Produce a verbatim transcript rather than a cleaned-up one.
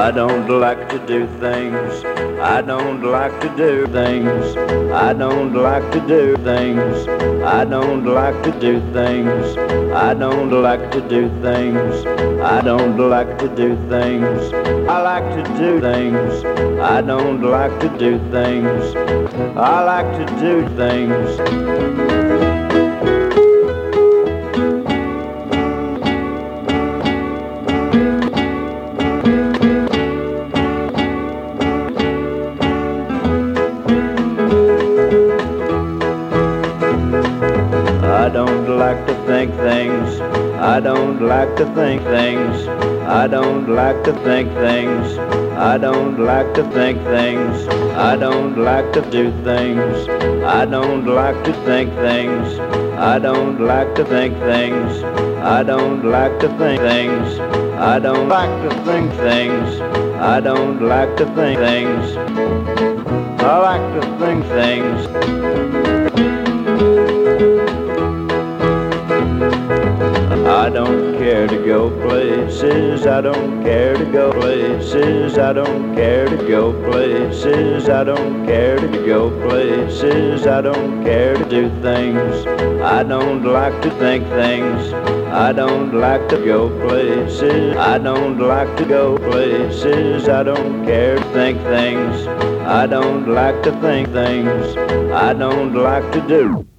I don't like to do things. I don't like to do things. I don't like to do things. I don't like to do things. I don't like to do things. I don't like to do things. I like to do things. I don't like to do things. I like to do things. I don't like to think things. I don't like to think things. I don't like to think things. I don't like to think things. I don't like to do things. I don't like to think things. I don't like to think things. I don't like to think things. I don't like to think things. I don't like to think things. I like to think things. I don't care to go places, I don't care to go places, I don't care to go places, I don't care to go places, I don't care to do things. I don't like to think things. I don't like to go places. I don't like to go places. I don't care to think things. I don't like to think things. I don't like to do